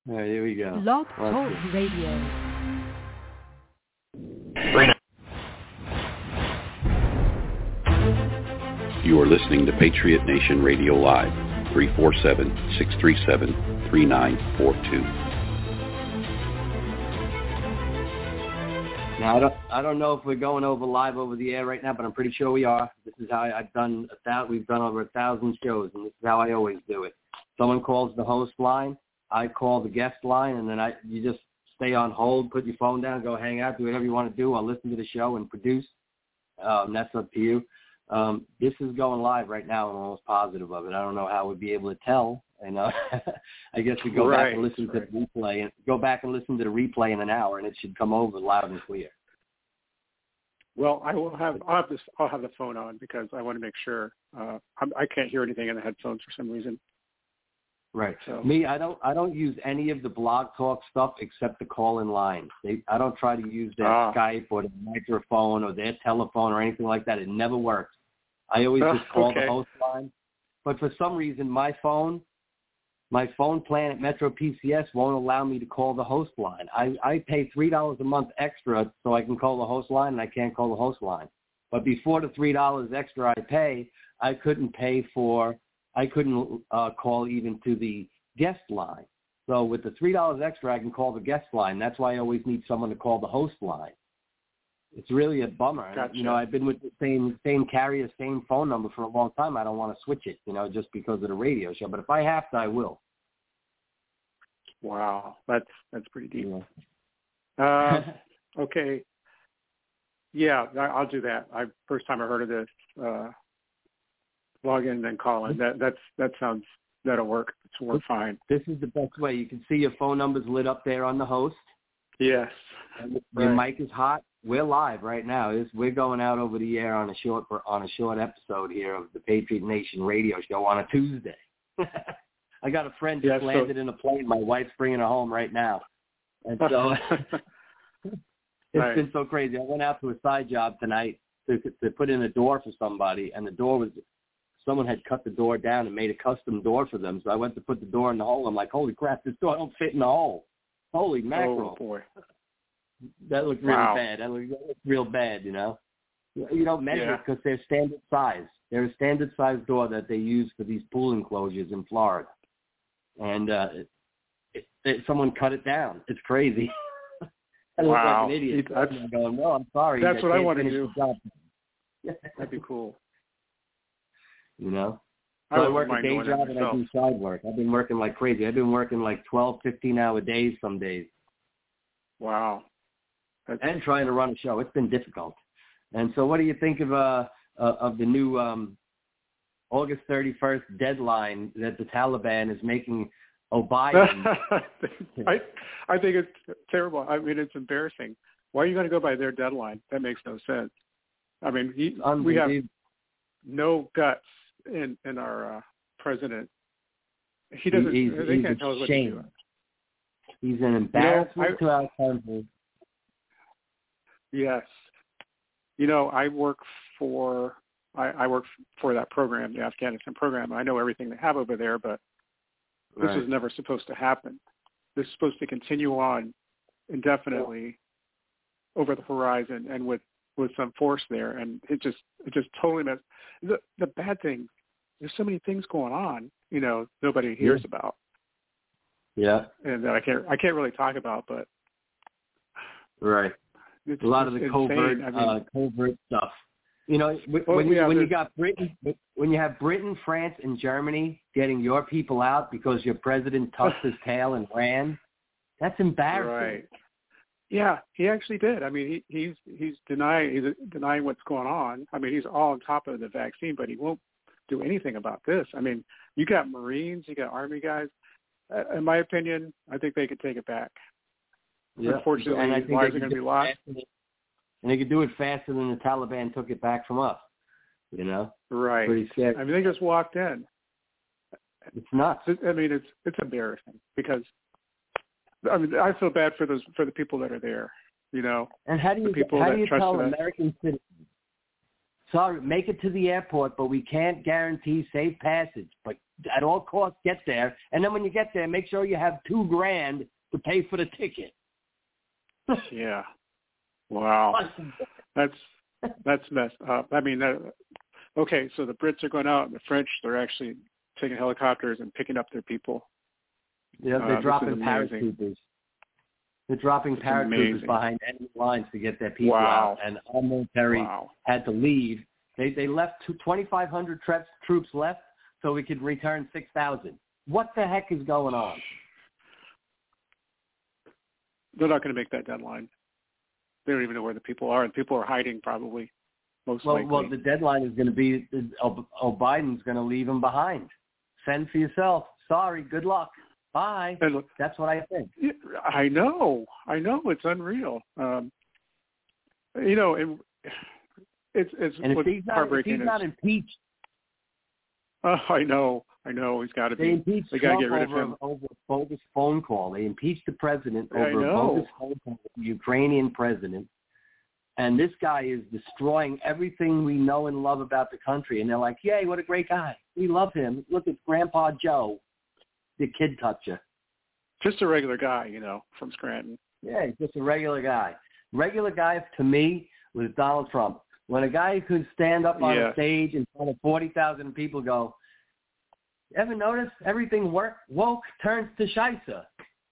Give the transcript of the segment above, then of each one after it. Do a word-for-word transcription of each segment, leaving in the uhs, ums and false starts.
All right, here we go. Blog Let's Talk see. Radio. You are listening to Patriot Nation Radio Live, three four seven, six three seven, three nine four two. Now, I don't, I don't know if we're going over live over the air right now, but I'm pretty sure we are. This is how I, I've done a thousand, we've done over a thousand shows, and this is how I always do it. Someone calls the host line, I call the guest line, and then I you just stay on hold, put your phone down, go hang out, do whatever you want to do. I'll listen to the show and produce. Um, that's up to you. Um, this is going live right now. I'm almost positive of it. I don't know how we'd be able to tell. You know, I guess we go right, back and listen right. to the replay and go back and listen to the replay in an hour, and it should come over loud and clear. Well, I will have I'll have this I'll have the phone on because I want to make sure uh, I'm, I can't hear anything in the headphones for some reason. Right. So. Me, I don't I don't use any of the Blog Talk stuff except the call-in line. They, I don't try to use their ah. Skype or the microphone or their telephone or anything like that. It never works. I always Oh, just call okay. the host line. But for some reason, my phone, my phone plan at Metro P C S won't allow me to call the host line. I, I pay three dollars a month extra so I can call the host line, and I can't call the host line. But before the three dollars extra I pay, I couldn't pay for, I couldn't uh, call even to the guest line. So with the three dollars extra, I can call the guest line. That's why I always need someone to call the host line. It's really a bummer. Gotcha. You know, I've been with the same same carrier, same phone number for a long time. I don't want to switch it, you know, just because of the radio show. But if I have to, I will. Wow, that's that's pretty deep. Yeah. Uh, okay, yeah, I, I'll do that. I first time I heard of this. Uh, log in and then call in. That that's that sounds that'll work. It's work fine. This is the best way. You can see your phone numbers lit up there on the host. Yes. And your Right. mic is hot. We're live right now. It's, we're going out over the air on a short on a short episode here of the Patriot Nation radio show on a Tuesday. I got a friend just Yeah, landed so, in a plane. My wife's bringing her home right now, and so it's Right. been so crazy. I went out to a side job tonight to to put in a door for somebody, and the door was someone had cut the door down and made a custom door for them. So I went to put the door in the hole. I'm like, holy crap, this door don't fit in the hole. Holy mackerel. Oh boy. That looked really Wow. bad. That looked, that looked real bad, you know. You don't measure Yeah. it because they're standard size. They're a standard size door that they use for these pool enclosures in Florida. And uh, it, it, it, someone cut it down. It's crazy. I look Wow. like an idiot. That's, I'm going, well, I'm sorry. that's what I can't want to finish do. the job. That'd be cool. You know? I So I, wouldn't work a mind day doing that job and I myself. do side work. I've been working like crazy. I've been working like twelve, fifteen-hour days some days. Wow. That's, And trying to run a show. It's been difficult. And so what do you think of uh, uh of the new um, August thirty-first deadline that the Taliban is making O'Biden? I I think it's terrible. I mean, it's embarrassing. Why are you going to go by their deadline? That makes no sense. I mean, he, we have no guts in in our uh, president. He doesn't. He's, they he's can't tell us what to do. He's an embarrassment you know, I, to our country. Yes. You know, I work for I, I work for that program, the Afghanistan program. I know everything they have over there, but this Right. was never supposed to happen. This is supposed to continue on indefinitely over the horizon and with, with some force there. And it just it just totally messed. The the bad thing, there's so many things going on, you know, nobody hears Yeah. about. Yeah. And that I can't I can't really talk about, but Right. it's A lot of it's the covert, insane. I mean, uh, covert stuff. You know, when, Well, when, you, yeah, when you the- got Britain, when you have Britain, France, and Germany getting your people out because your president tucked his tail and ran, that's embarrassing. Right. Yeah, he actually did. I mean, he, he's he's denying he's denying what's going on. I mean, he's all on top of the vaccine, but he won't do anything about this. I mean, you got Marines, you got Army guys. Uh, in my opinion, I think they could take it back. Yeah. Unfortunately, and I think lives they are could going to do be it lost. faster- And they could do it faster than the Taliban took it back from us. You know, Right. pretty scary. I mean, they just walked in. It's nuts. I mean, it's it's embarrassing because I mean, I feel bad for those for the people that are there. You know, And how do the you people how that do you trust tell us. American citizens? sorry, make it to the airport, but we can't guarantee safe passage. But at all costs, get there. And then when you get there, make sure you have two grand to pay for the ticket. Yeah. Wow. That's that's messed up. I mean, that, okay, so the Brits are going out, and the French, they're actually taking helicopters and picking up their people. Yeah, they're uh, dropping paratroopers. They're dropping It's paratroopers amazing. behind enemy lines to get their people Wow. out. And our military Wow. had to leave. They they left twenty-five hundred tre- troops left so we could return six thousand. What the heck is going on? They're not going to make that deadline. They don't even know where the people are, and people are hiding probably, most Well, likely. well, the deadline is going to be oh, oh, Biden's going to leave them behind. Fend for yourself. Sorry, good luck. Bye. And, That's what I think. I know. I know. It's unreal. Um, you know, it, it's it's And if what's he's not, if heartbreaking he's is, not impeached, uh, I know. I know. He's got to they be. impeached They got to Trump get rid of over, him. over a bogus phone call. They impeached the president I over a know. bogus phone call with the Ukrainian president. And this guy is destroying everything we know and love about the country. And they're like, yay, what a great guy. We love him. Look, it's Grandpa Joe, the kid toucher. Just a regular guy, you know, from Scranton. Yeah, he's just a regular guy. Regular guy, to me, was Donald Trump. When a guy could stand up on Yeah. a stage in front of forty thousand people go, ever notice everything work, woke turns to scheisse?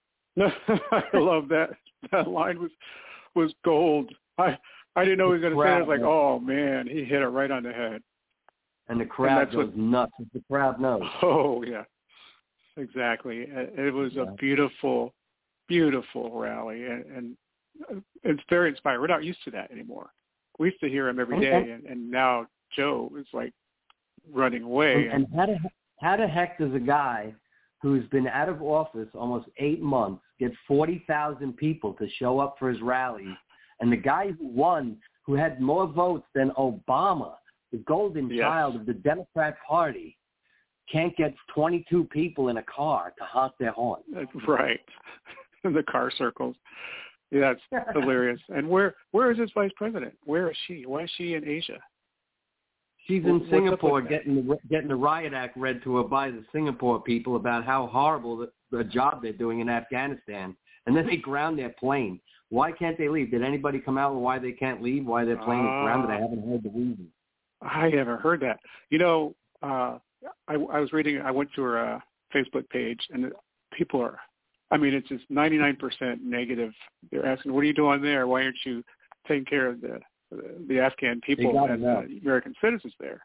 I love that. That line was was gold. I I didn't know he was going to say it. I was like, oh, man, he hit it right on the head. And the crowd that's goes what- nuts. The crowd knows. Oh, yeah. Exactly. It was Yeah. a beautiful, beautiful rally, and, and it's very inspiring. We're not used to that anymore. We used to hear him every day, and, and now Joe is like running away. And, and how, the, how the heck does a guy who's been out of office almost eight months get forty thousand people to show up for his rally? And the guy who won, who had more votes than Obama, the golden Yes. child of the Democrat Party, can't get twenty-two people in a car to honk their horn. Right. The car circles. Yeah, it's hilarious. And where where is his vice president? Where is she? Why is she in Asia? She's What's in up Singapore with that? getting the, getting the riot act read to her by the Singapore people about how horrible the, the job they're doing in Afghanistan. And then they ground their plane. Why can't they leave? Did anybody come out with why they can't leave, why their plane is grounded? I haven't heard the reason. I haven't heard that. You know, uh, I, I was reading, I went to her uh, Facebook page, and the people are, I mean, it's just ninety-nine percent negative. They're asking, what are you doing there? Why aren't you taking care of the the Afghan people and the American citizens there?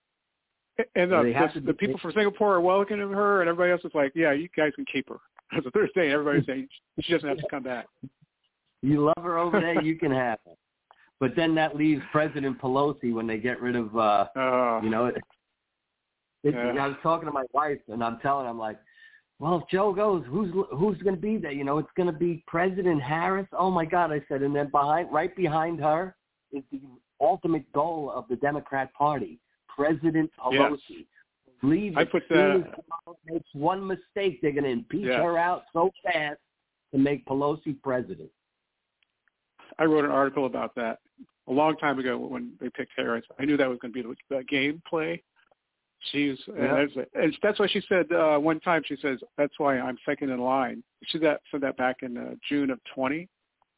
And uh, They have the, to the be- people from Singapore are welcoming her, and everybody else is like, yeah, you guys can keep her. That's what they're saying. Everybody's saying she doesn't have to come back. You love her over there, you can have her. But then that leaves President Pelosi when they get rid of, uh, Uh, you know, it, it, Yeah. I was talking to my wife, and I'm telling her, I'm like, well, if Joe goes, who's who's going to be there? You know, it's going to be President Harris. Oh, my God, I said. And then behind, right behind her is the ultimate goal of the Democrat Party, President Pelosi. Yes. Leave I as put soon that- as Kamala makes one mistake, they're going to impeach Yes. her out so fast to make Pelosi president. I wrote an article about that a long time ago when they picked Harris. I knew that was going to be the, the game play. She's Yeah. and that's, and that's why she said uh, one time. She says that's why I'm second in line. She that said that back in uh, June of twenty.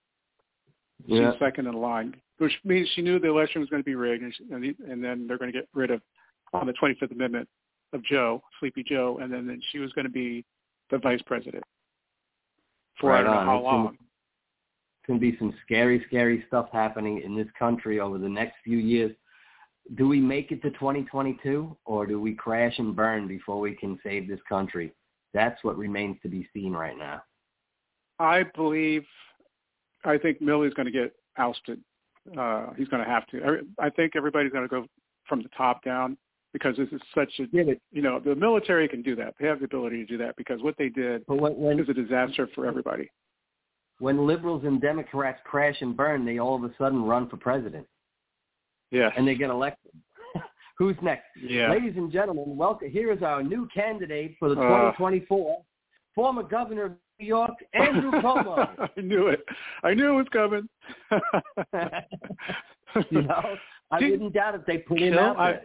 Yeah. She's second in line, which means she knew the election was going to be rigged, and, she, and, the, and then they're going to get rid of on the twenty-fifth Amendment of Joe, Sleepy Joe, and then, then she was going to be the vice president for Right I don't know on. how It's gonna- long. Going to be some scary, scary stuff happening in this country over the next few years. Do we make it to twenty twenty-two, or do we crash and burn before we can save this country? That's what remains to be seen right now. I believe, I think Milley's going to get ousted. Uh, he's going to have to. I think everybody's going to go from the top down because this is such a, Yeah, but, you know, the military can do that. They have the ability to do that because what they did but when, when, is a disaster for everybody. when liberals and Democrats crash and burn, they all of a sudden run for president, Yes. and they get elected. Who's next? Yeah. Ladies and gentlemen, welcome. Here is our new candidate for the Uh. twenty twenty-four, former governor of New York, Andrew Cuomo. I knew it. I knew it was coming. You know, I Did, wouldn't doubt if they put him Kill, out there.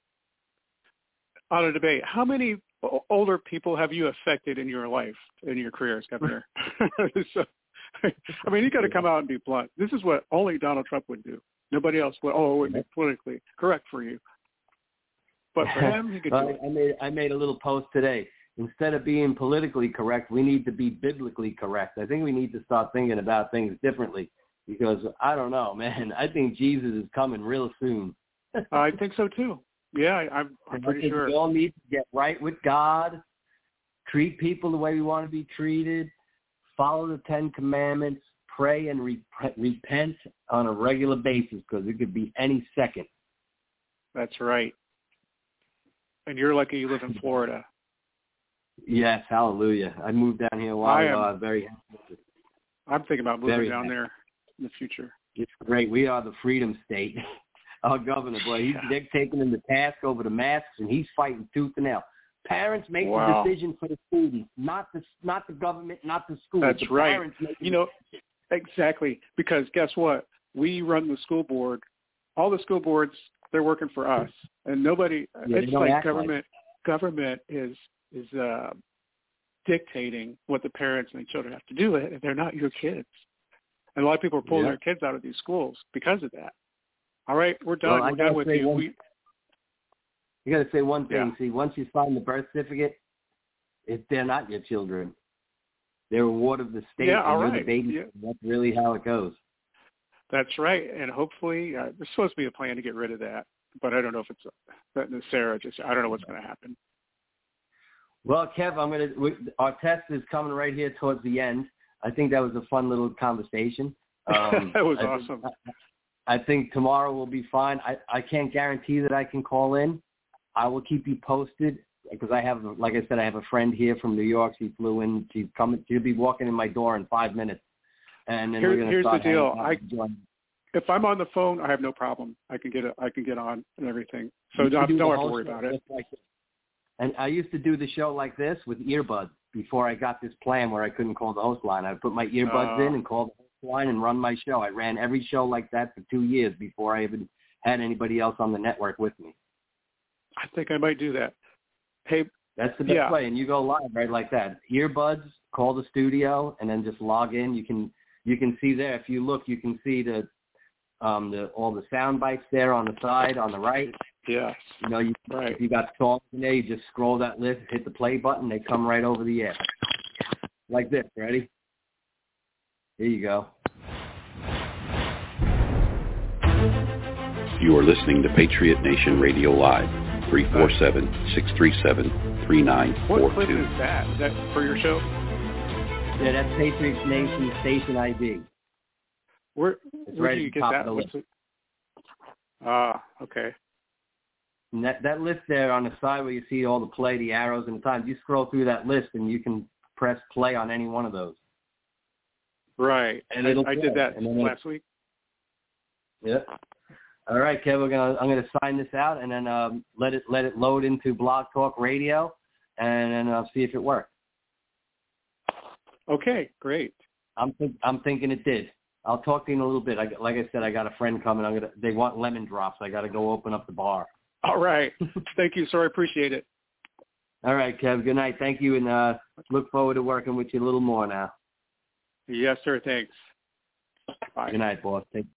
I, on a debate, how many o- older people have you affected in your life, in your career as governor? so, I mean, you got to come out and be blunt. This is what only Donald Trump would do. Nobody else would. Oh, it would be politically correct for you. But for him, he could well, do it. I made I made a little post today. Instead of being politically correct, we need to be biblically correct. I think we need to start thinking about things differently because I don't know, man. I think Jesus is coming real soon. I think so too. Yeah, I, I'm, I'm pretty sure. We all need to get right with God, treat people the way we want to be treated, follow the Ten Commandments, pray and re- repent on a regular basis because it could be any second. That's right. And you're lucky you live in Florida. Yes, hallelujah. I moved down here a while ago. I'm very happy. I'm thinking about moving very down happy. there in the future. It's great. We are the freedom state. Our governor, boy, he's, they're taking him to task over the masks, and he's fighting tooth and nail. Parents make Wow. the decision for the students, not the not the government, not the school. That's the right. Parents make You know, exactly. Because guess what? We run the school board. All the school boards, they're working for us, and nobody. Yeah, it's don't like act government. Like government is is uh, dictating what the parents and the children have to do, and they're not your kids. And a lot of people are pulling yeah. their kids out of these schools because of that. All right, we're done. Well, we're done with you. One, we, you got to say one thing. Yeah. See, once you sign the birth certificate, if they're not your children, they're a ward of the state, Yeah, and all you're right. the baby. Yeah. That's really how it goes. That's right, and hopefully uh, there's supposed to be a plan to get rid of that, but I don't know if it's uh, Sarah. Just I don't know what's going to happen. Well, Kev, I'm gonna. We, our test is coming right here towards the end. I think that was a fun little conversation. Um, that was I awesome. Think, I, I think tomorrow will be fine. I, I can't guarantee that I can call in. I will keep you posted because I have, like I said, I have a friend here from New York. She flew in. She's coming. She'll be walking in my door in five minutes. And then Here, we're gonna here's start the deal. I, if I'm on the phone, I have no problem. I can get a, I can get on and everything. So don't, do don't have to worry about it. Like and I used to do the show like this with earbuds before I got this plan where I couldn't call the host line. I would put my earbuds uh, in and call the host line and run my show. I ran every show like that for two years before I even had anybody else on the network with me. I think I might do that. Hey, that's the best yeah. way, and you go live right like that. Earbuds, call the studio, and then just log in. You can you can see there. If you look, you can see the um the all the sound bites there on the side on the right. Yes. You know, you, right. if you got songs in there, you just scroll that list, hit the play button, they come right over the air. Like this. Ready? Here you go. You are listening to Patriot Nation Radio Live, three four seven, six three seven, three nine four two. What clip is that? Is that for your show? Yeah, that's Patriot Nation Station I D. Where, it's where right do you at the get top that? of the What's list. it? Ah, okay. And that, that list there on the side where you see all the play, the arrows, and the times, you scroll through that list and you can press play on any one of those. Right. And I, it'll I did that last week. Yep. All right, Kev, we're gonna I'm gonna sign this out and then um, let it let it load into Blog Talk Radio, and then I'll see if it works. Okay, great. I'm think, I'm thinking it did. I'll talk to you in a little bit. I, like I said, I got a friend coming. I'm gonna. They want lemon drops. I got to go open up the bar. All right. Thank you, sir. I appreciate it. All right, Kev. Good night. Thank you, and uh, look forward to working with you a little more now. Yes, sir. Thanks. Bye. Good night, boss. Take